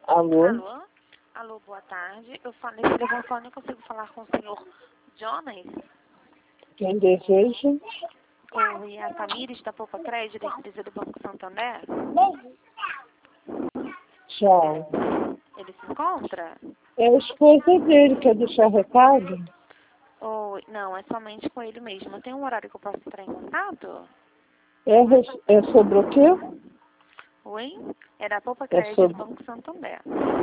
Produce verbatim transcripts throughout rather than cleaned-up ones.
Alô? Alô? Alô, boa tarde. Eu falei que telefone, eu consigo falar com o senhor Jonas? Quem deseja? Oi, a Tamires da Poupa Crédito, da empresa do Banco Santander? Tchau. Ele se encontra? É a esposa dele, quer deixar recado? Oi, não, é somente com ele mesmo. Tem um horário que eu posso entrar em contato? É, res- é sobre o quê? Oi? É da Poupa É Crédito do sobre... Banco Santander.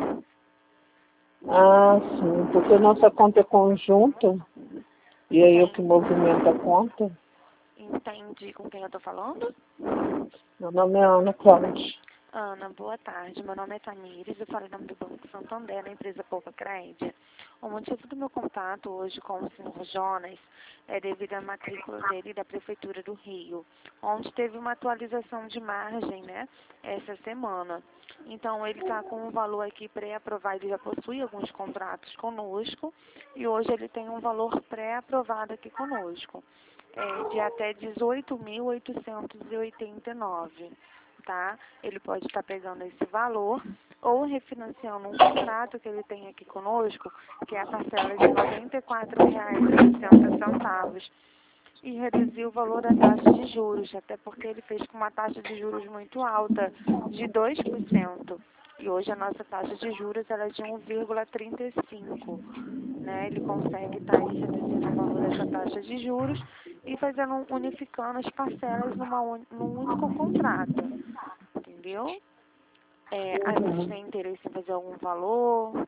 Ah, sim, porque nossa conta é conjunta, e aí eu que movimento a conta. Entendi com quem eu tô falando? Meu nome é Ana Cláudia. Ana, boa tarde. Meu nome é Tamires, eu falo em nome do Banco Santander, da empresa Poupa Crédito. O motivo do meu contato hoje com o senhor Jonas é devido à matrícula dele da Prefeitura do Rio, onde teve uma atualização de margem, né, essa semana. Então, ele está com um valor aqui pré-aprovado, ele já possui alguns contratos conosco, e hoje ele tem um valor pré-aprovado aqui conosco, é, de até dezoito mil oitocentos e oitenta e nove. Tá? Ele pode estar pegando esse valor ou refinanciando um contrato que ele tem aqui conosco, que é a parcela de noventa e quatro reais e sessenta centavos, e reduzir o valor da taxa de juros, até porque ele fez com uma taxa de juros muito alta, de dois por cento. E hoje a nossa taxa de juros ela é de um vírgula trinta e cinco. Né? Ele consegue estar aí reduzindo o valor dessa taxa de juros e fazendo, unificando as parcelas numa, un- num único contrato. Entendeu? É, a gente Uhum. tem interesse em fazer algum valor.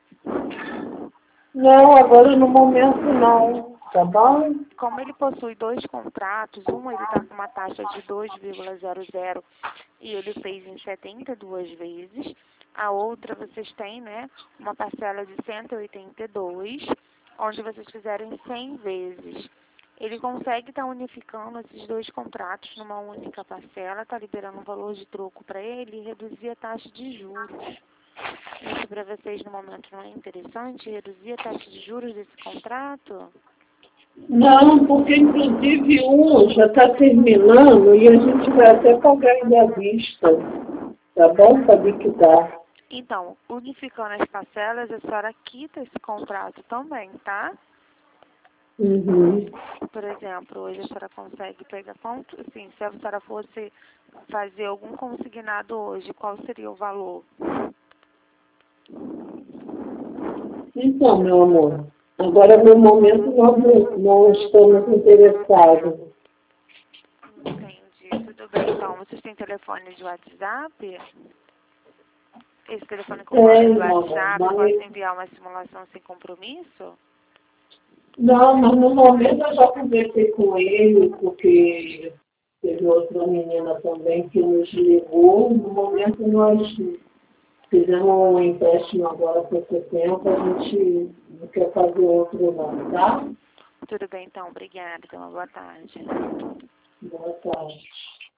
Não, agora no momento não, tá bom? Como ele possui dois contratos, um ele está com uma taxa de dois vírgula zero zero e ele fez em setenta e duas vezes. A outra vocês têm, né, uma parcela de cento e oitenta e dois, onde vocês fizerem cem vezes. Ele consegue estar unificando esses dois contratos numa única parcela, está liberando um valor de troco para ele e reduzir a taxa de juros. Isso para vocês no momento não é interessante? Reduzir a taxa de juros desse contrato? Não, porque inclusive um já está terminando e a gente vai até pagar ainda à vista, tá bom? Para liquidar. Então, unificando as parcelas, a senhora quita esse contrato também, tá? Uhum. Por exemplo, hoje a senhora consegue pegar quanto, assim, se a senhora fosse fazer algum consignado hoje, qual seria o valor? Então, meu amor, agora no momento nós não, não estamos interessados. Entendi, tudo bem. Então, vocês têm telefone de WhatsApp? Esse telefone com É, código de irmão, WhatsApp, eu posso mas enviar uma simulação sem compromisso? não, mas no momento eu já conversei com ele, porque teve outra menina também que nos ligou. No momento nós fizemos um empréstimo agora por setenta, a gente não quer fazer outro não, tá? Tudo bem, então. Obrigada. Então, uma boa tarde. Boa tarde.